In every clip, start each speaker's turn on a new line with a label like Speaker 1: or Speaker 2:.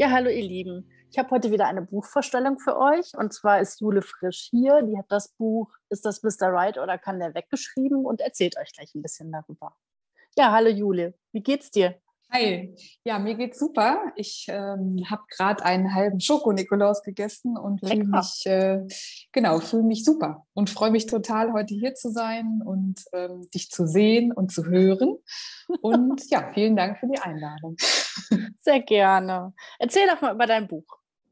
Speaker 1: Ja, hallo ihr Lieben. Ich habe heute wieder eine Buchvorstellung für euch. Und zwar ist Jule Frisch hier. Die hat das Buch Ist das Mr. Right oder kann der weggeschrieben und erzählt euch gleich ein bisschen darüber. Ja, hallo Jule. Wie geht's dir?
Speaker 2: Hi, ja, mir geht's super. Ich habe gerade einen halben Schoko-Nikolaus gegessen und fühle
Speaker 1: Lecker.
Speaker 2: mich, fühle mich super und freue mich total, heute hier zu sein und dich zu sehen und zu hören. Und ja, vielen Dank für die Einladung.
Speaker 1: Sehr gerne. Erzähl doch mal über dein Buch.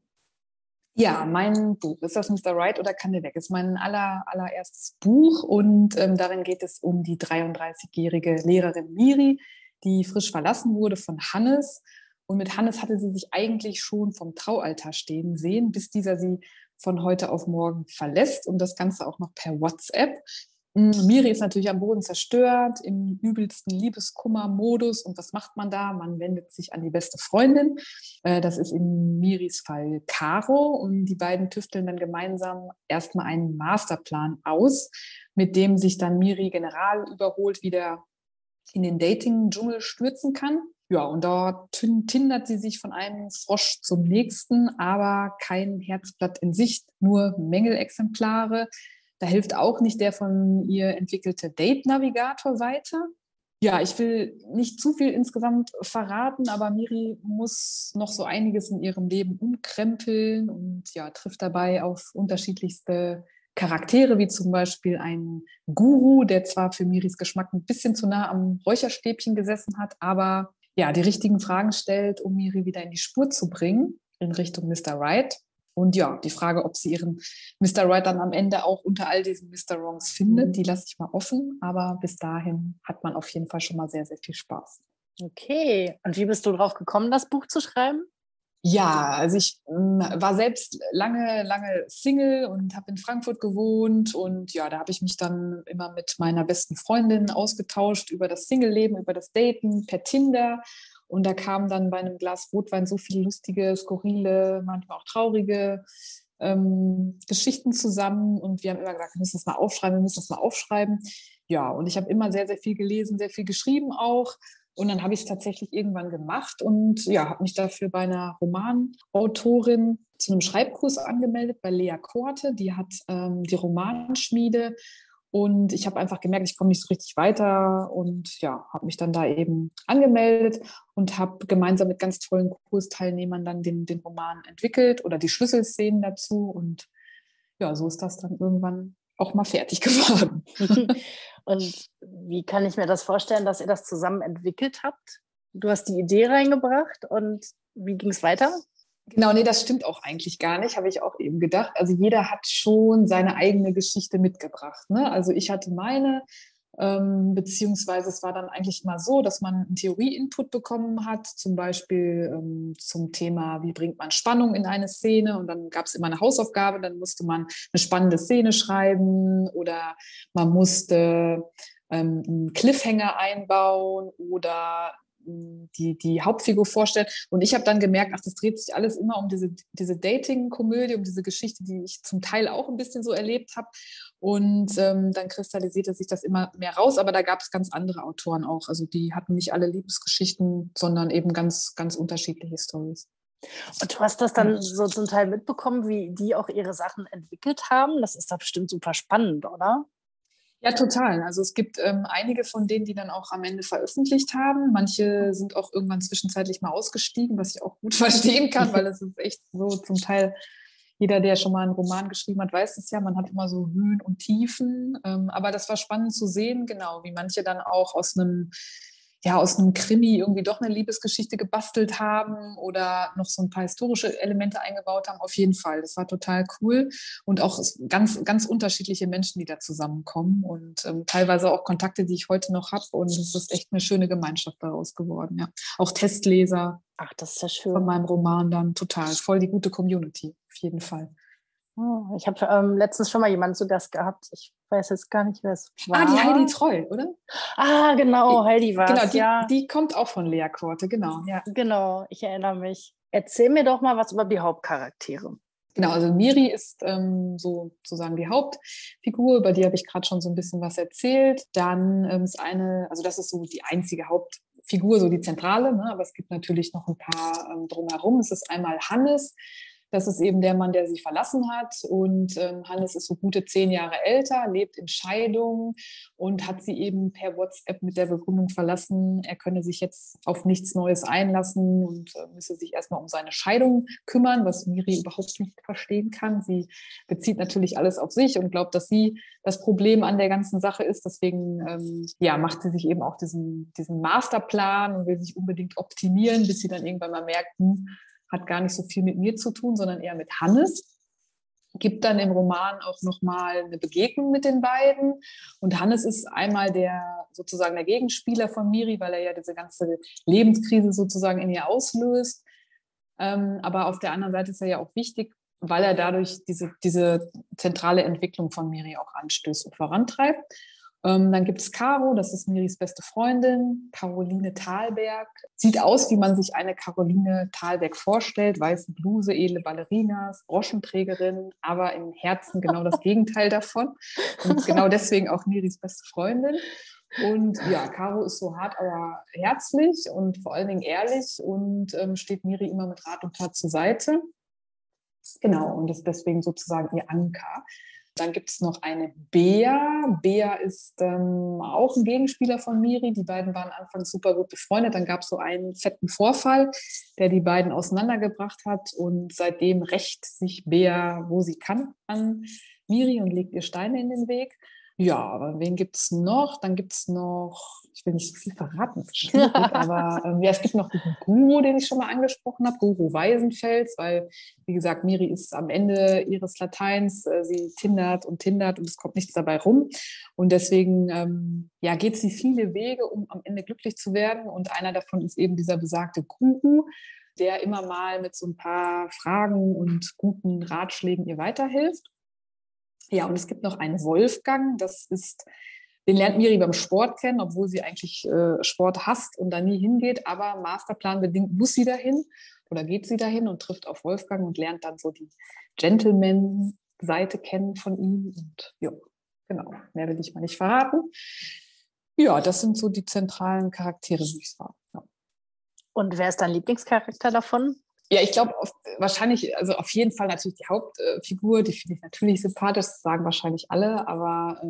Speaker 2: Ja, mein Buch, Ist das Mr. Right oder kann der weg? Ist mein allererstes Buch und darin geht es um die 33-jährige Lehrerin Miri, die frisch verlassen wurde von Hannes. Und mit Hannes hatte sie sich eigentlich schon vom Traualtar stehen sehen, bis dieser sie von heute auf morgen verlässt und das Ganze auch noch per WhatsApp. Miri ist natürlich am Boden zerstört, im übelsten Liebeskummer-Modus. Und was macht man da? Man wendet sich an die beste Freundin. Das ist in Miris Fall Caro. Und die beiden tüfteln dann gemeinsam erstmal einen Masterplan aus, mit dem sich dann Miri general überholt wieder in den Dating-Dschungel stürzen kann. Ja, und dort tindert sie sich von einem Frosch zum nächsten, aber kein Herzblatt in Sicht, nur Mängelexemplare. Da hilft auch nicht der von ihr entwickelte Date-Navigator weiter. Ja, ich will nicht zu viel insgesamt verraten, aber Miri muss noch so einiges in ihrem Leben umkrempeln und ja, trifft dabei auf unterschiedlichste Charaktere, wie zum Beispiel einen Guru, der zwar für Miris Geschmack ein bisschen zu nah am Räucherstäbchen gesessen hat, aber ja, die richtigen Fragen stellt, um Miri wieder in die Spur zu bringen in Richtung Mr. Right. Und ja, die Frage, ob sie ihren Mr. Right dann am Ende auch unter all diesen Mr. Wrongs findet, die lasse ich mal offen. Aber bis dahin hat man auf jeden Fall schon mal sehr, sehr viel Spaß.
Speaker 1: Okay. Und wie bist du drauf gekommen, das Buch zu schreiben?
Speaker 2: Ja, also ich war selbst lange Single und habe in Frankfurt gewohnt. Und ja, da habe ich mich dann immer mit meiner besten Freundin ausgetauscht über das Single-Leben, über das Daten per Tinder. Und da kamen dann bei einem Glas Rotwein so viele lustige, skurrile, manchmal auch traurige Geschichten zusammen. Und wir haben immer gesagt, wir müssen das mal aufschreiben, wir müssen das mal aufschreiben. Ja, und ich habe immer sehr, sehr viel gelesen, sehr viel geschrieben auch. Und dann habe ich es tatsächlich irgendwann gemacht und ja, habe mich dafür bei einer Romanautorin zu einem Schreibkurs angemeldet, bei Lea Korte. Die hat die Romanschmiede. Und ich habe einfach gemerkt, ich komme nicht so richtig weiter und ja, habe mich dann da eben angemeldet und habe gemeinsam mit ganz tollen Kursteilnehmern dann den Roman entwickelt oder die Schlüsselszenen dazu. Und ja, so ist das dann irgendwann auch mal fertig geworden.
Speaker 1: Und wie kann ich mir das vorstellen, dass ihr das zusammen entwickelt habt? Du hast die Idee reingebracht und wie ging es weiter?
Speaker 2: Genau, nee, das stimmt auch eigentlich gar nicht, habe ich auch eben gedacht. Also jeder hat schon seine eigene Geschichte mitgebracht. Ne? Also ich hatte meine, beziehungsweise es war dann eigentlich mal so, dass man einen Theorie-Input bekommen hat, zum Beispiel zum Thema, wie bringt man Spannung in eine Szene, und dann gab es immer eine Hausaufgabe, dann musste man eine spannende Szene schreiben oder man musste einen Cliffhanger einbauen oder die Hauptfigur vorstellen. Und ich habe dann gemerkt, ach, das dreht sich alles immer um diese Dating-Komödie, um diese Geschichte, die ich zum Teil auch ein bisschen so erlebt habe. Und dann kristallisierte sich das immer mehr raus. Aber da gab es ganz andere Autoren auch. Also die hatten nicht alle Liebesgeschichten, sondern eben ganz, ganz unterschiedliche Storys.
Speaker 1: Und du hast das dann so zum Teil mitbekommen, wie die auch ihre Sachen entwickelt haben. Das ist doch bestimmt super spannend, oder?
Speaker 2: Ja, total. Also es gibt einige von denen, die dann auch am Ende veröffentlicht haben. Manche sind auch irgendwann zwischenzeitlich mal ausgestiegen, was ich auch gut verstehen kann, weil es ist echt so zum Teil, jeder, der schon mal einen Roman geschrieben hat, weiß es ja, man hat immer so Höhen und Tiefen. Aber das war spannend zu sehen, genau, wie manche dann auch aus einem Krimi irgendwie doch eine Liebesgeschichte gebastelt haben oder noch so ein paar historische Elemente eingebaut haben. Auf jeden Fall. Das war total cool. Und auch ganz, ganz unterschiedliche Menschen, die da zusammenkommen und teilweise auch Kontakte, die ich heute noch habe. Und es ist echt eine schöne Gemeinschaft daraus geworden. Ja. Auch Testleser
Speaker 1: Ach, das ist ja
Speaker 2: von
Speaker 1: schön.
Speaker 2: meinem Roman dann total. Voll die gute Community. Auf jeden Fall.
Speaker 1: Oh, ich habe letztens schon mal jemanden zu Gast gehabt. Ich weiß jetzt gar nicht, wer es
Speaker 2: Ah, die Heidi
Speaker 1: war.
Speaker 2: Treu, oder?
Speaker 1: Ah, genau, Heidi war
Speaker 2: Genau,
Speaker 1: es, ja.
Speaker 2: die kommt auch von Lea Korte, genau. Ja.
Speaker 1: Genau, ich erinnere mich. Erzähl mir doch mal was über die Hauptcharaktere.
Speaker 2: Genau, also Miri ist sozusagen die Hauptfigur, über die habe ich gerade schon so ein bisschen was erzählt. Dann ist also das ist so die einzige Hauptfigur Figur so die zentrale, ne? Aber es gibt natürlich noch ein paar drumherum. Es ist einmal Hannes. Das ist eben der Mann, der sie verlassen hat. Und Hannes ist so gute 10 Jahre älter, lebt in Scheidung und hat sie eben per WhatsApp mit der Begründung verlassen, er könne sich jetzt auf nichts Neues einlassen und müsse sich erstmal um seine Scheidung kümmern, was Miri überhaupt nicht verstehen kann. Sie bezieht natürlich alles auf sich und glaubt, dass sie das Problem an der ganzen Sache ist. Deswegen macht sie sich eben auch diesen Masterplan und will sich unbedingt optimieren, bis sie dann irgendwann mal merkt, hat gar nicht so viel mit mir zu tun, sondern eher mit Hannes. Gibt dann im Roman auch nochmal eine Begegnung mit den beiden. Und Hannes ist einmal sozusagen der Gegenspieler von Miri, weil er ja diese ganze Lebenskrise sozusagen in ihr auslöst. Aber auf der anderen Seite ist er ja auch wichtig, weil er dadurch diese zentrale Entwicklung von Miri auch anstößt und vorantreibt. Dann gibt es Caro, das ist Miris beste Freundin, Caroline Thalberg. Sieht aus, wie man sich eine Caroline Thalberg vorstellt. Weiße Bluse, edle Ballerinas, Broschenträgerin, aber im Herzen genau das Gegenteil davon. Und genau deswegen auch Miris beste Freundin. Und ja, Caro ist so hart, aber herzlich und vor allen Dingen ehrlich und steht Miri immer mit Rat und Tat zur Seite. Genau, und ist deswegen sozusagen ihr Anker. Dann gibt es noch eine Bea. Bea ist auch ein Gegenspieler von Miri. Die beiden waren anfangs super gut befreundet. Dann gab es so einen fetten Vorfall, der die beiden auseinandergebracht hat. Und seitdem rächt sich Bea, wo sie kann, an Miri und legt ihr Steine in den Weg. Ja, aber wen gibt es noch? Dann gibt es noch, ich will nicht so viel verraten, das ist schwierig, aber es gibt noch diesen Guru, den ich schon mal angesprochen habe, Guru Weisenfels, weil, wie gesagt, Miri ist am Ende ihres Lateins, sie tindert und es kommt nichts dabei rum. Und deswegen geht sie viele Wege, um am Ende glücklich zu werden. Und einer davon ist eben dieser besagte Guru, der immer mal mit so ein paar Fragen und guten Ratschlägen ihr weiterhilft. Ja, und es gibt noch einen Wolfgang, den lernt Miri beim Sport kennen, obwohl sie eigentlich Sport hasst und da nie hingeht, aber masterplanbedingt muss sie dahin oder geht sie dahin und trifft auf Wolfgang und lernt dann so die Gentleman-Seite kennen von ihm. Und ja, genau, mehr will ich mal nicht verraten. Ja, das sind so die zentralen Charaktere, würde ich sagen. Ja.
Speaker 1: Und wer ist dein Lieblingscharakter davon?
Speaker 2: Ja, ich glaube wahrscheinlich, also auf jeden Fall natürlich die Hauptfigur, die finde ich natürlich sympathisch, das sagen wahrscheinlich alle, aber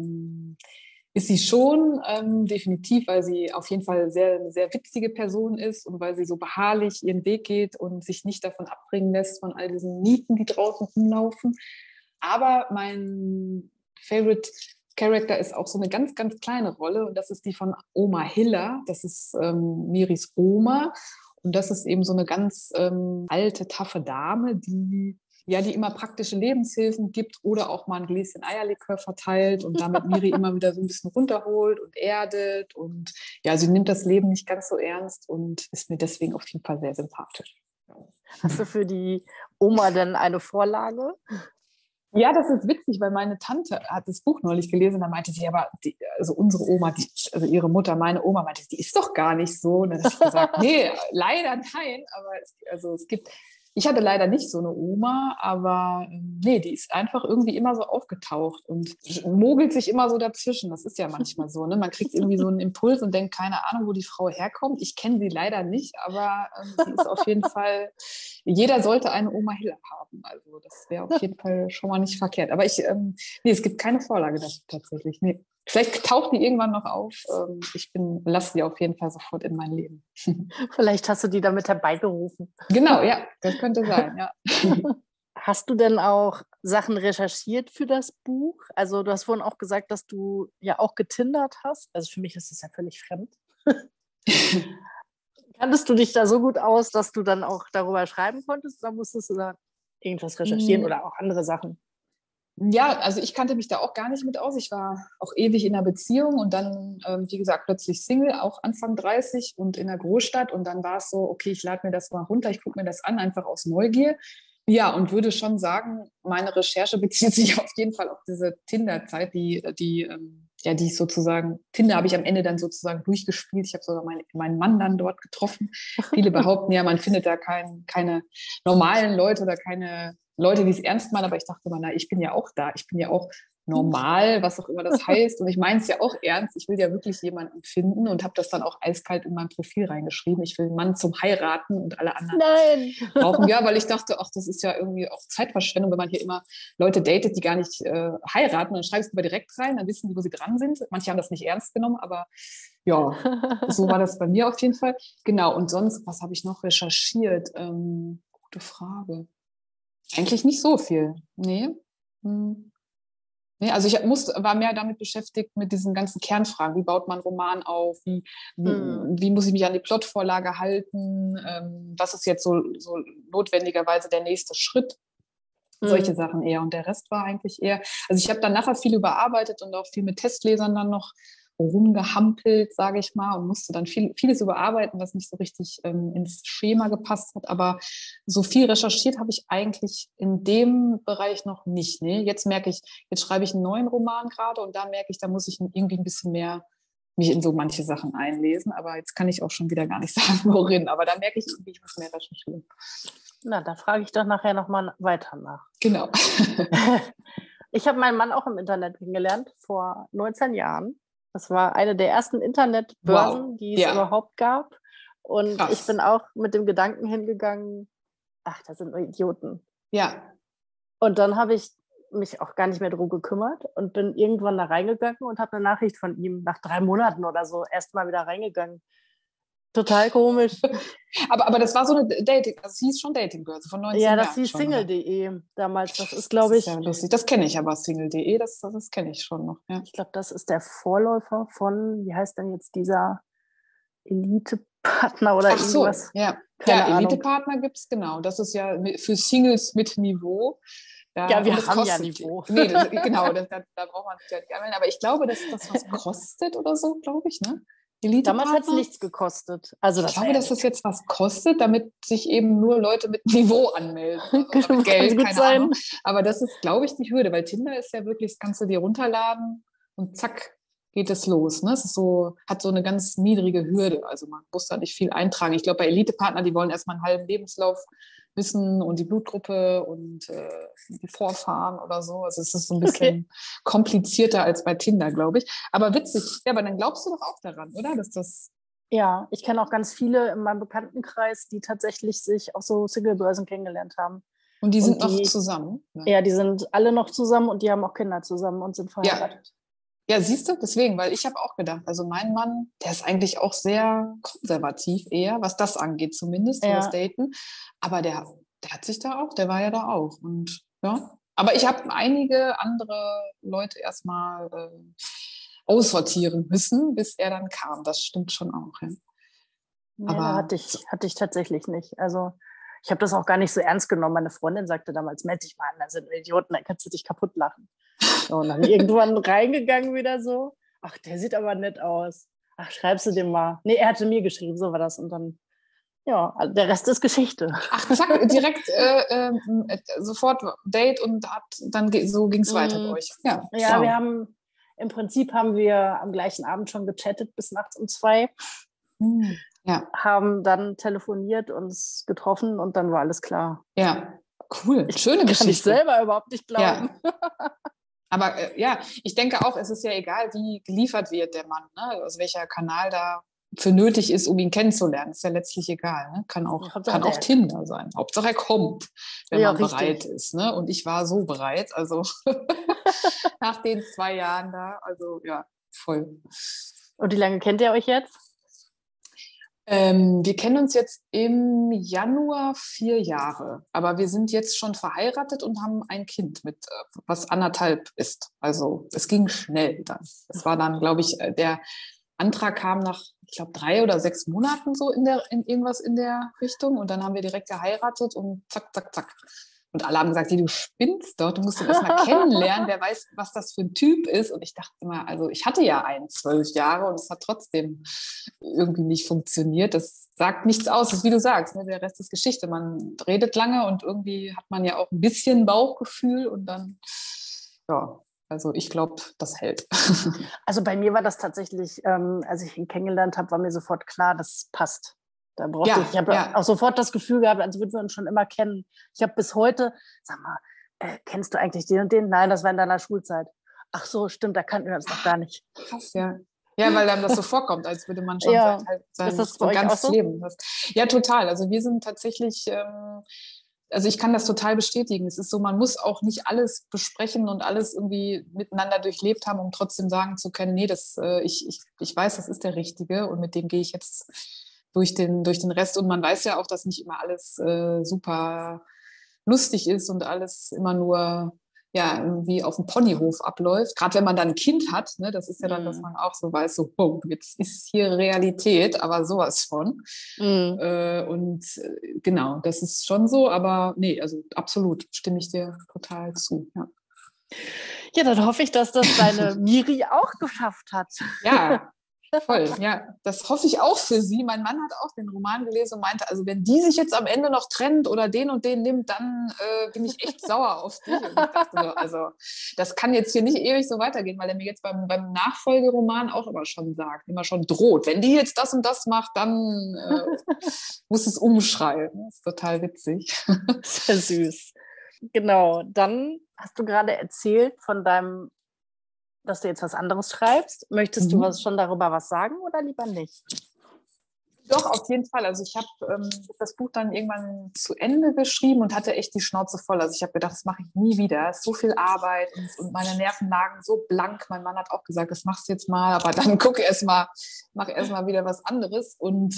Speaker 2: ist sie schon definitiv, weil sie auf jeden Fall eine sehr witzige Person ist und weil sie so beharrlich ihren Weg geht und sich nicht davon abbringen lässt von all diesen Nieten, die draußen rumlaufen. Aber mein Favorite Character ist auch so eine ganz, ganz kleine Rolle und das ist die von Oma Hilla, das ist Miris Oma. Und das ist eben so eine ganz alte, taffe Dame, die immer praktische Lebenshilfen gibt oder auch mal ein Gläschen Eierlikör verteilt und damit Miri immer wieder so ein bisschen runterholt und erdet. Und ja, sie nimmt das Leben nicht ganz so ernst und ist mir deswegen auf jeden Fall sehr sympathisch.
Speaker 1: Hast du für die Oma denn eine Vorlage?
Speaker 2: Ja, das ist witzig, weil meine Tante hat das Buch neulich gelesen, da meinte sie, aber unsere Oma, also ihre Mutter, meine Oma, meinte, die ist doch gar nicht so. Und dann habe ich gesagt, nee, leider nein, aber ich hatte leider nicht so eine Oma, aber nee, die ist einfach irgendwie immer so aufgetaucht und mogelt sich immer so dazwischen. Das ist ja manchmal so, ne? Man kriegt irgendwie so einen Impuls und denkt, keine Ahnung, wo die Frau herkommt. Ich kenne sie leider nicht, aber sie ist auf jeden Fall, jeder sollte eine Oma Hilla haben. Also das wäre auf jeden Fall schon mal nicht verkehrt. Aber es gibt keine Vorlage dafür tatsächlich. Nee. Vielleicht taucht die irgendwann noch auf. Ich lasse die auf jeden Fall sofort in mein Leben.
Speaker 1: Vielleicht hast du die damit herbeigerufen.
Speaker 2: Genau, ja, das könnte sein, ja.
Speaker 1: Hast du denn auch Sachen recherchiert für das Buch? Also du hast vorhin auch gesagt, dass du ja auch getindert hast. Also für mich ist das ja völlig fremd. Kanntest du dich da so gut aus, dass du dann auch darüber schreiben konntest? Oder musstest du da irgendwas recherchieren oder auch andere Sachen?
Speaker 2: Ja, also ich kannte mich da auch gar nicht mit aus. Ich war auch ewig in einer Beziehung und dann, wie gesagt, plötzlich Single, auch Anfang 30 und in einer Großstadt. Und dann war es so, okay, ich lade mir das mal runter, ich gucke mir das an, einfach aus Neugier. Ja, und würde schon sagen, meine Recherche bezieht sich auf jeden Fall auf diese Tinder-Zeit, die ist sozusagen, Tinder habe ich am Ende dann sozusagen durchgespielt. Ich habe sogar meinen Mann dann dort getroffen. Viele behaupten ja, man findet da keine normalen Leute oder keine Leute, die es ernst meinen, aber ich dachte mal, ich bin ja auch da. Ich bin ja auch normal, was auch immer das heißt. Und ich meine es ja auch ernst. Ich will ja wirklich jemanden finden und habe das dann auch eiskalt in mein Profil reingeschrieben. Ich will einen Mann zum Heiraten und alle anderen
Speaker 1: Nein.
Speaker 2: brauchen. Ja, weil ich dachte, ach, das ist ja irgendwie auch Zeitverschwendung, wenn man hier immer Leute datet, die gar nicht heiraten. Dann schreibst du mal direkt rein, dann wissen die, wo sie dran sind. Manche haben das nicht ernst genommen, aber ja, so war das bei mir auf jeden Fall. Genau, und sonst, was habe ich noch recherchiert? Gute Frage. Eigentlich nicht so viel. Nee. Nee, also war mehr damit beschäftigt mit diesen ganzen Kernfragen. Wie baut man einen Roman auf? Wie muss ich mich an die Plotvorlage halten? Was ist jetzt so notwendigerweise der nächste Schritt? Solche Sachen eher. Und der Rest war eigentlich eher, also ich habe dann nachher viel überarbeitet und auch viel mit Testlesern dann noch rumgehampelt, sage ich mal, und musste dann vieles überarbeiten, was nicht so richtig ins Schema gepasst hat. Aber so viel recherchiert habe ich eigentlich in dem Bereich noch nicht. Ne? Jetzt merke ich, jetzt schreibe ich einen neuen Roman gerade und da merke ich, da muss ich irgendwie ein bisschen mehr mich in so manche Sachen einlesen. Aber jetzt kann ich auch schon wieder gar nicht sagen, worin. Aber da merke ich irgendwie, ich muss mehr recherchieren.
Speaker 1: Na, da frage ich doch nachher nochmal weiter nach.
Speaker 2: Genau.
Speaker 1: Ich habe meinen Mann auch im Internet kennengelernt, vor 19 Jahren. Das war eine der ersten Internetbörsen, die es überhaupt gab. Und krass. Ich bin auch mit dem Gedanken hingegangen, ach, das sind nur Idioten.
Speaker 2: Ja.
Speaker 1: Und dann habe ich mich auch gar nicht mehr drum gekümmert und bin irgendwann da reingegangen und habe eine Nachricht von ihm nach 3 Monaten oder so erst mal wieder reingegangen. Total komisch.
Speaker 2: aber das war so eine Dating, also es hieß schon Datingbörse von 19 Jahren.
Speaker 1: Ja, das hieß Single.de damals. Das ist, glaube ich.
Speaker 2: Das ist ja lustig. Das kenne ich aber, Single.de, das kenne ich schon noch. Ja.
Speaker 1: Ich glaube, das ist der Vorläufer von, wie heißt denn jetzt dieser Elite-Partner oder irgendwas?
Speaker 2: So, ja. Ja, Elite-Partner gibt es, genau. Das ist ja für Singles mit Niveau.
Speaker 1: Ja, wir haben ja Niveau.
Speaker 2: Nee, genau, da braucht man sich ja nicht anmelden. Aber ich glaube, dass das was kostet oder so, glaube ich, ne?
Speaker 1: Damals hat es nichts gekostet. Also
Speaker 2: ich glaube, dass das jetzt was kostet, damit sich eben nur Leute mit Niveau anmelden.
Speaker 1: Also mit Geld, keine Ahnung.
Speaker 2: Aber das ist, glaube ich, die Hürde, weil Tinder ist ja wirklich, das kannst du dir runterladen und zack, geht es los. Ne? Es ist so, hat so eine ganz niedrige Hürde. Also man muss da nicht viel eintragen. Ich glaube, bei Elite-Partner, die wollen erstmal einen halben Lebenslauf wissen und die Blutgruppe und die Vorfahren oder so. Also es ist so ein bisschen komplizierter als bei Tinder, glaube ich. Aber witzig. Ja, aber dann glaubst du doch auch daran, oder? Dass das...
Speaker 1: Ja, ich kenne auch ganz viele in meinem Bekanntenkreis, die tatsächlich sich auf so Single-Börsen kennengelernt haben.
Speaker 2: Und die sind noch zusammen?
Speaker 1: Ne? Ja, die sind alle noch zusammen und die haben auch Kinder zusammen und sind verheiratet.
Speaker 2: Ja, siehst du, deswegen, weil ich habe auch gedacht, also mein Mann, der ist eigentlich auch sehr konservativ eher, was das angeht zumindest, das Daten. Aber der hat sich da auch, der war ja da auch. Und ja, aber ich habe einige andere Leute erstmal aussortieren müssen, bis er dann kam. Das stimmt schon auch. Ja.
Speaker 1: Nee, aber hatte ich tatsächlich nicht. Also ich habe das auch gar nicht so ernst genommen. Meine Freundin sagte damals, melde dich mal an, da sind Idioten, dann kannst du dich kaputt lachen. Und dann irgendwann reingegangen wieder so, ach, der sieht aber nett aus. Ach, schreibst du dem mal. Nee, er hatte mir geschrieben, so war das. Und dann, ja, der Rest ist Geschichte.
Speaker 2: Ach, zack, direkt sofort Date und so ging es weiter bei euch.
Speaker 1: Ja, wow. Im Prinzip haben wir am gleichen Abend schon gechattet bis nachts um 2. Ja. Haben dann telefoniert, uns getroffen und dann war alles klar.
Speaker 2: Ja, cool. Schöne Geschichte.
Speaker 1: Kann ich selber überhaupt nicht glauben.
Speaker 2: Ja. Aber ich denke auch, es ist ja egal, wie geliefert wird der Mann, ne? Also welcher Kanal da für nötig ist, um ihn kennenzulernen. Ist ja letztlich egal. Ne? Kann auch Tinder sein. Hauptsache er kommt, wenn man bereit ist. Ne? Und ich war so bereit, also nach den 2 Jahren da, also ja, voll.
Speaker 1: Und wie lange kennt ihr euch jetzt?
Speaker 2: Wir kennen uns jetzt im Januar 4 Jahre, aber wir sind jetzt schon verheiratet und haben ein Kind mit, was 1,5 ist. Also es ging schnell dann. Es war dann, glaube ich, der Antrag kam nach, ich glaube, 3 oder 6 Monaten so in irgendwas in der Richtung und dann haben wir direkt geheiratet und zack, zack, zack. Und alle haben gesagt, du spinnst doch, du musst ihn erstmal kennenlernen, wer weiß, was das für ein Typ ist. Und ich dachte immer, also ich hatte ja 12 Jahre und es hat trotzdem irgendwie nicht funktioniert. Das sagt nichts aus, das ist wie du sagst, ne? Der Rest ist Geschichte. Man redet lange und irgendwie hat man ja auch ein bisschen Bauchgefühl und dann, ja, also ich glaube, das hält.
Speaker 1: Also bei mir war das tatsächlich, als ich ihn kennengelernt habe, war mir sofort klar, das passt. Da ich habe auch sofort das Gefühl gehabt, als würden wir uns schon immer kennen. Ich habe bis heute, sag mal, kennst du eigentlich den und den? Nein, das war in deiner Schulzeit. Ach so, stimmt, da kannten wir uns noch gar nicht.
Speaker 2: Krass, ja. Ja, weil einem das so vorkommt, als würde man schon
Speaker 1: Ja,
Speaker 2: sein
Speaker 1: ist das bei euch auch
Speaker 2: ganzes
Speaker 1: so?
Speaker 2: Leben. Ja, total. Also wir sind tatsächlich, also ich kann das total bestätigen. Es ist so, man muss auch nicht alles besprechen und alles irgendwie miteinander durchlebt haben, um trotzdem sagen zu können, nee, ich weiß, das ist der Richtige und mit dem gehe ich jetzt durch den Rest. Und man weiß ja auch, dass nicht immer alles super lustig ist und alles immer nur ja, irgendwie auf dem Ponyhof abläuft. Gerade wenn man dann ein Kind hat, ne, das ist ja dann, dass man auch so weiß, so, oh, jetzt ist hier Realität, aber sowas von.
Speaker 1: Mhm.
Speaker 2: Genau, das ist schon so, aber nee, also absolut stimme ich dir total zu. Ja,
Speaker 1: Ja, dann hoffe ich, dass das deine Miri auch geschafft hat.
Speaker 2: ja, voll. Ja, das hoffe ich auch für sie. Mein Mann hat auch den Roman gelesen und meinte, also wenn die sich jetzt am Ende noch trennt oder den und den nimmt, dann bin ich echt sauer auf dich. Und ich dachte so, also das kann jetzt hier nicht ewig so weitergehen, weil er mir jetzt beim Nachfolgeroman auch immer schon sagt, immer schon droht. Wenn die jetzt das und das macht, dann muss es umschreiben. Das ist total witzig.
Speaker 1: Sehr süß. Genau, dann hast du gerade erzählt von dass du jetzt was anderes schreibst. Möchtest du schon darüber was sagen oder lieber nicht?
Speaker 2: Doch, auf jeden Fall. Also ich habe das Buch dann irgendwann zu Ende geschrieben und hatte echt die Schnauze voll. Also ich habe gedacht, das mache ich nie wieder. Es ist so viel Arbeit und meine Nerven lagen so blank. Mein Mann hat auch gesagt, das machst du jetzt mal, aber dann mach erst mal wieder was anderes.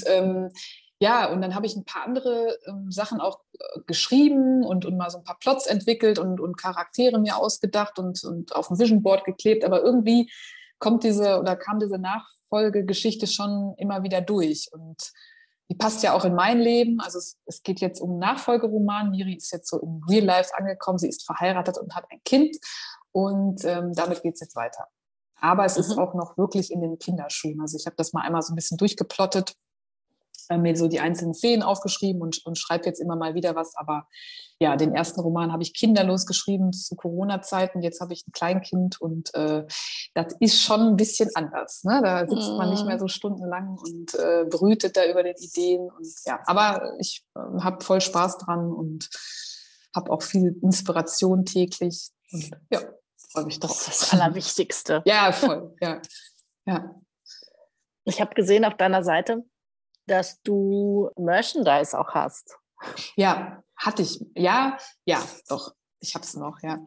Speaker 2: Ja, und dann habe ich ein paar andere Sachen auch geschrieben und mal so ein paar Plots entwickelt und Charaktere mir ausgedacht und auf ein Vision Board geklebt. Aber irgendwie kam diese Nachfolgegeschichte schon immer wieder durch. Und die passt ja auch in mein Leben. Also es geht jetzt um einen Nachfolgeroman. Miri ist jetzt so im Real Life angekommen. Sie ist verheiratet und hat ein Kind. Und damit geht es jetzt weiter. Aber es ist auch noch wirklich in den Kinderschuhen. Also ich habe das mal einmal so ein bisschen durchgeplottet, mir so die einzelnen Szenen aufgeschrieben und schreibe jetzt immer mal wieder was. Aber ja, den ersten Roman habe ich kinderlos geschrieben zu Corona-Zeiten. Jetzt habe ich ein Kleinkind und das ist schon ein bisschen anders. Ne? Da sitzt man nicht mehr so stundenlang und brütet da über den Ideen. Und ja, aber ich habe voll Spaß dran und habe auch viel Inspiration täglich. Und ja, freue mich drauf.
Speaker 1: Das ist das Allerwichtigste.
Speaker 2: Ja, voll. Ja. Ja.
Speaker 1: Ich habe gesehen auf deiner Seite, dass du Merchandise auch hast.
Speaker 2: Ja, hatte ich. Ja, doch. Ich habe es noch, ja.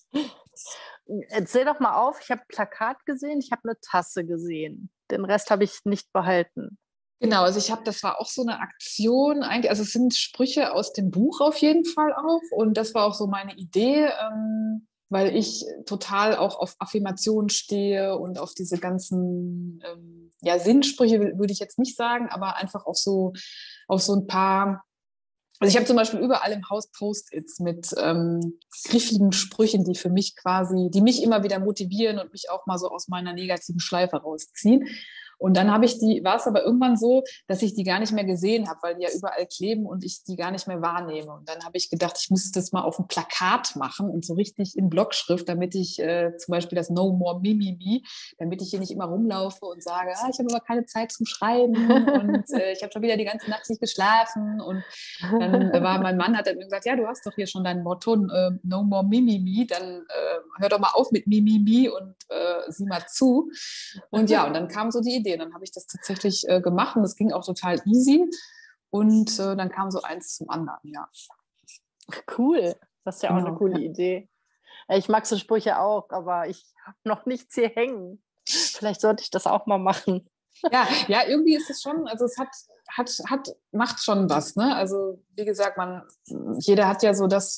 Speaker 1: Erzähl doch mal auf, ich habe ein Plakat gesehen, ich habe eine Tasse gesehen. Den Rest habe ich nicht behalten.
Speaker 2: Genau, also das war auch so eine Aktion eigentlich, also es sind Sprüche aus dem Buch auf jeden Fall auch und das war auch so meine Idee, weil ich total auch auf Affirmationen stehe und auf diese ganzen, Sinnsprüche würde ich jetzt nicht sagen, aber einfach auf so ein paar. Also ich habe zum Beispiel überall im Haus Post-its mit griffigen Sprüchen, die mich immer wieder motivieren und mich auch mal so aus meiner negativen Schleife rausziehen. Und dann war es aber irgendwann so, dass ich die gar nicht mehr gesehen habe, weil die ja überall kleben und ich die gar nicht mehr wahrnehme. Und dann habe ich gedacht, ich müsste das mal auf ein Plakat machen und so richtig in Blockschrift, damit ich zum Beispiel das No More Mimimi, damit ich hier nicht immer rumlaufe und sage, ich habe aber keine Zeit zum Schreiben und ich habe schon wieder die ganze Nacht nicht geschlafen. Und dann mein Mann hat dann gesagt, ja, du hast doch hier schon dein Motto, No More Mimimi, dann hör doch mal auf mit Mimimi und sieh mal zu. Und ja, und dann kam so die Idee. Und dann habe ich das tatsächlich gemacht und das ging auch total easy. Und dann kam so eins zum anderen, ja.
Speaker 1: Cool, das ist ja auch eine coole
Speaker 2: ja.
Speaker 1: Idee. Ich mag so Sprüche auch, aber ich habe noch nichts hier hängen. Vielleicht sollte ich das auch mal machen.
Speaker 2: Ja, irgendwie ist es schon, also es macht schon was, ne? Also wie gesagt, jeder hat ja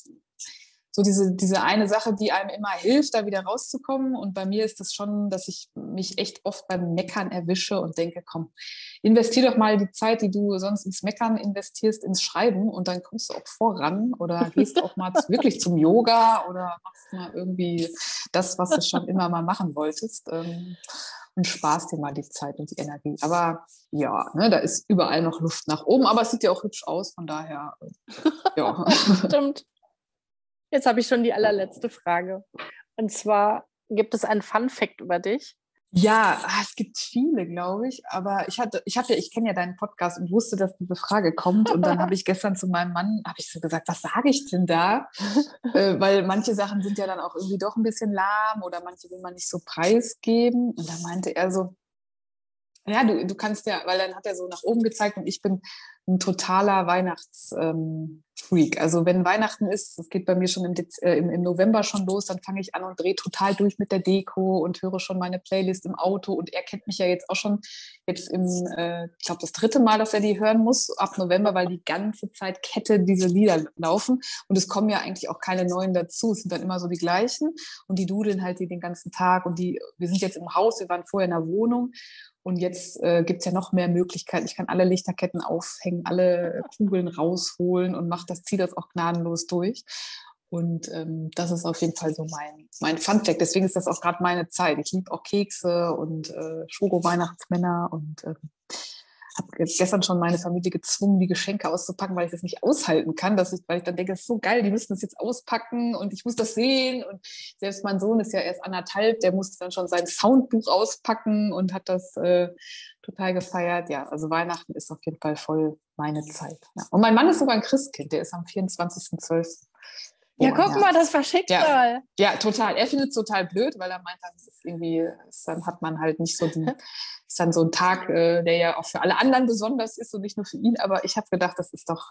Speaker 2: diese eine Sache, die einem immer hilft, da wieder rauszukommen. Und bei mir ist das schon, dass ich mich echt oft beim Meckern erwische und denke, komm, investier doch mal die Zeit, die du sonst ins Meckern investierst, ins Schreiben und dann kommst du auch voran oder gehst auch mal wirklich zum Yoga oder machst mal irgendwie das, was du schon immer mal machen wolltest. Und sparst dir mal die Zeit und die Energie. Aber ja, ne, da ist überall noch Luft nach oben, aber es sieht ja auch hübsch aus, von daher, ja.
Speaker 1: Stimmt. Jetzt habe ich schon die allerletzte Frage. Und zwar, gibt es einen Fun-Fact über dich?
Speaker 2: Ja, es gibt viele, glaube ich. Aber ich kenne ja deinen Podcast und wusste, dass diese Frage kommt. Und dann habe ich gestern zu meinem Mann, habe ich so gesagt, was sage ich denn da? Weil manche Sachen sind ja dann auch irgendwie doch ein bisschen lahm oder manche will man nicht so preisgeben. Und da meinte er so, ja, du kannst ja, weil dann hat er so nach oben gezeigt und ich bin ein totaler Weihnachtsfreak. Also wenn Weihnachten ist, das geht bei mir schon im November schon los, dann fange ich an und drehe total durch mit der Deko und höre schon meine Playlist im Auto. Und er kennt mich ja jetzt auch schon ich glaube, das 3. Mal, dass er die hören muss, ab November, weil die ganze Zeit Kette diese Lieder laufen. Und es kommen ja eigentlich auch keine neuen dazu. Es sind dann immer so die gleichen und die dudeln halt die den ganzen Tag. Und wir sind jetzt im Haus, wir waren vorher in der Wohnung. Und jetzt gibt es ja noch mehr Möglichkeiten. Ich kann alle Lichterketten aufhängen, alle Kugeln rausholen und ziehe das auch gnadenlos durch. Und das ist auf jeden Fall so mein Funfact. Deswegen ist das auch gerade meine Zeit. Ich liebe auch Kekse und Schoko-Weihnachtsmänner und habe gestern schon meine Familie gezwungen, die Geschenke auszupacken, weil ich das nicht aushalten kann, weil ich dann denke, das ist so geil, die müssen das jetzt auspacken und ich muss das sehen. Und selbst mein Sohn ist ja erst 1,5, der musste dann schon sein Soundbuch auspacken und hat das total gefeiert. Ja, also Weihnachten ist auf jeden Fall voll meine Zeit. Ja. Und mein Mann ist sogar ein Christkind, der ist am 24.12.
Speaker 1: Ja, guck mal, das war Schicksal.
Speaker 2: Ja, total. Er findet es total blöd, weil er meint, dann hat man halt nicht so ist dann so ein Tag, der ja auch für alle anderen besonders ist und nicht nur für ihn. Aber ich habe gedacht, das ist doch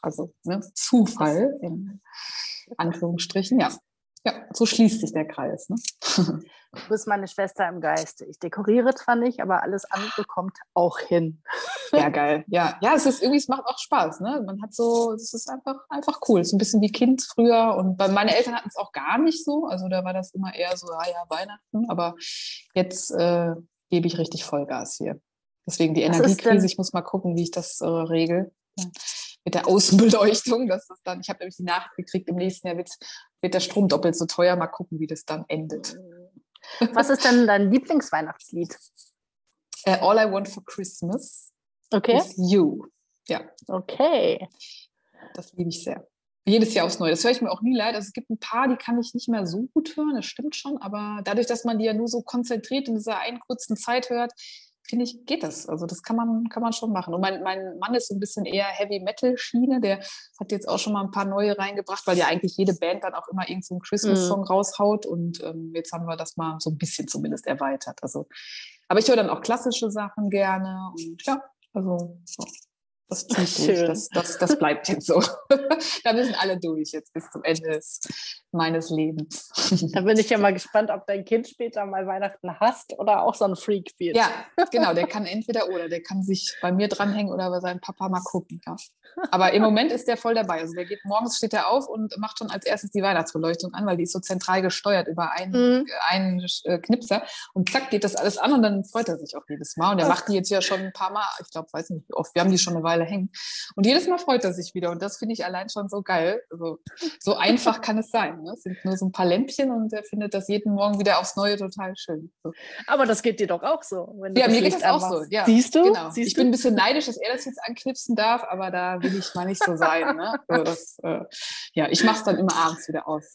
Speaker 2: Zufall, in Anführungsstrichen. Ja. Ja, so schließt sich der Kreis. Ne?
Speaker 1: Du bist meine Schwester im Geiste. Ich dekoriere zwar nicht, aber alles andere kommt auch hin.
Speaker 2: Ja, geil. Ja, es macht auch Spaß. Ne? Es ist einfach cool. Es ist ein bisschen wie Kind früher. Und meine Eltern hatten es auch gar nicht so. Also da war das immer eher so, ja, Weihnachten. Aber jetzt gebe ich richtig Vollgas hier. Deswegen die Energiekrise. Ich muss mal gucken, wie ich das regel. Mit der Außenbeleuchtung. Ich habe nämlich die Nachricht gekriegt, im nächsten Jahr wird der Strom doppelt so teuer. Mal gucken, wie das dann endet.
Speaker 1: Was ist denn dein Lieblingsweihnachtslied?
Speaker 2: All I Want for Christmas
Speaker 1: is
Speaker 2: You. Ja.
Speaker 1: Okay.
Speaker 2: Das liebe ich sehr. Jedes Jahr aufs Neue. Das höre ich mir auch nie leid. Also es gibt ein paar, die kann ich nicht mehr so gut hören, das stimmt schon. Aber dadurch, dass man die ja nur so konzentriert in dieser einen kurzen Zeit hört, finde ich, geht das. Also das kann man schon machen. Und mein Mann ist so ein bisschen eher Heavy-Metal-Schiene. Der hat jetzt auch schon mal ein paar neue reingebracht, weil ja eigentlich jede Band dann auch immer irgend so einen Christmas-Song raushaut. Und jetzt haben wir das mal so ein bisschen zumindest erweitert. Also, aber ich höre dann auch klassische Sachen gerne. Und ja, also so. Das zieht durch. Das bleibt jetzt so. Da müssen alle durch jetzt bis zum Ende meines Lebens.
Speaker 1: Da bin ich ja mal gespannt, ob dein Kind später mal Weihnachten hasst oder auch so ein Freak wird.
Speaker 2: Ja, genau. Der kann entweder oder. Der kann sich bei mir dranhängen oder bei seinem Papa mal gucken. Ja. Aber im Moment ist der voll dabei. Also morgens steht er auf und macht schon als erstes die Weihnachtsbeleuchtung an, weil die ist so zentral gesteuert über einen Knipser. Und zack, geht das alles an und dann freut er sich auch jedes Mal. Und er macht die jetzt ja schon ein paar Mal. Ich glaube, weiß nicht wie oft. Wir haben die schon eine Weile hängen. Und jedes Mal freut er sich wieder. Und das finde ich allein schon so geil. Also, so einfach kann es sein. Ne? Es sind nur so ein paar Lämpchen und er findet das jeden Morgen wieder aufs Neue total schön. So.
Speaker 1: Aber das geht dir doch auch so. Wenn du
Speaker 2: ja, mir geht das auch so. Ja.
Speaker 1: Siehst du?
Speaker 2: Genau. Ich bin ein bisschen neidisch, dass er das jetzt anknipsen darf, aber da will ich mal nicht so sein. Ne? Ich mache es dann immer abends wieder aus.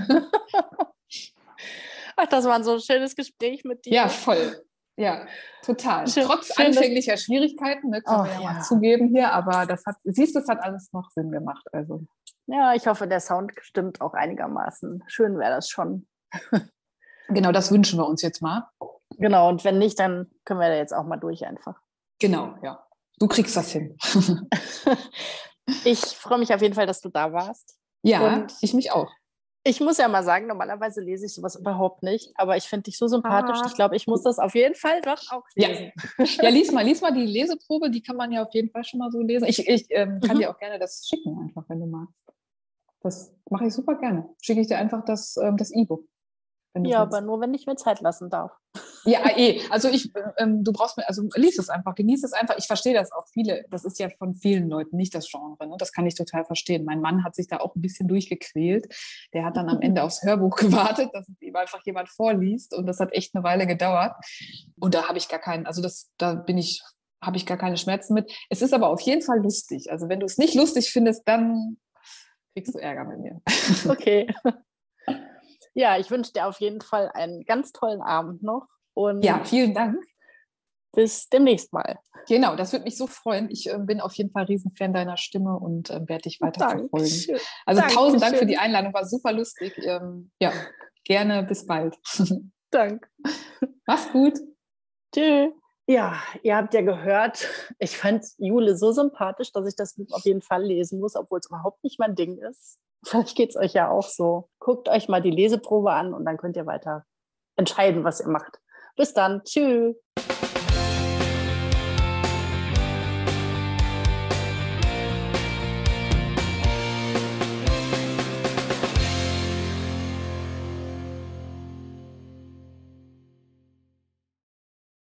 Speaker 1: Ach, das war so ein schönes Gespräch mit dir.
Speaker 2: Ja, voll. Ja, total. Trotz anfänglicher Schwierigkeiten, ne, können wir mal zugeben hier, aber das hat alles noch Sinn gemacht. Also.
Speaker 1: Ja, ich hoffe, der Sound stimmt auch einigermaßen. Schön wäre das schon.
Speaker 2: Genau, das wünschen wir uns jetzt mal.
Speaker 1: Genau, und wenn nicht, dann können wir da jetzt auch mal durch einfach.
Speaker 2: Genau, ja. Du kriegst das hin.
Speaker 1: Ich freue mich auf jeden Fall, dass du da warst.
Speaker 2: Ja, und ich mich auch.
Speaker 1: Ich muss ja mal sagen, normalerweise lese ich sowas überhaupt nicht, aber ich finde dich so sympathisch. Ich glaube, ich muss das auf jeden Fall doch auch lesen.
Speaker 2: Ja, lies mal die Leseprobe, die kann man ja auf jeden Fall schon mal so lesen. Ich kann dir auch gerne das schicken, einfach, wenn du magst. Das mache ich super gerne. Schicke ich dir einfach das E-Book.
Speaker 1: Ja, aber nur, wenn ich mir Zeit lassen darf.
Speaker 2: Ja, also du brauchst mir, also lies es einfach, genieß es einfach. Ich verstehe das auch das ist ja von vielen Leuten nicht das Genre, ne? Das kann ich total verstehen. Mein Mann hat sich da auch ein bisschen durchgequält. Der hat dann am Ende aufs Hörbuch gewartet, dass es ihm einfach jemand vorliest und das hat echt eine Weile gedauert. Und da habe ich gar keinen, also habe ich gar keine Schmerzen mit. Es ist aber auf jeden Fall lustig. Also wenn du es nicht lustig findest, dann kriegst du Ärger mit mir.
Speaker 1: Okay. Ja, ich wünsche dir auf jeden Fall einen ganz tollen Abend noch. Und
Speaker 2: Ja, vielen Dank.
Speaker 1: bis demnächst mal.
Speaker 2: Genau, das würde mich so freuen. Ich bin auf jeden Fall Riesenfan deiner Stimme und werde dich weiter verfolgen.
Speaker 1: Dankeschön.
Speaker 2: Also
Speaker 1: Dankeschön.
Speaker 2: 1000 Dank für die Einladung, war super lustig. Ja, gerne, bis bald.
Speaker 1: Danke.
Speaker 2: Mach's gut.
Speaker 1: Tschüss. Ja, ihr habt ja gehört, ich fand Jule so sympathisch, dass ich das Buch auf jeden Fall lesen muss, obwohl es überhaupt nicht mein Ding ist. Vielleicht geht es euch ja auch so. Guckt euch mal die Leseprobe an und dann könnt ihr weiter entscheiden, was ihr macht. Bis dann. Tschüss.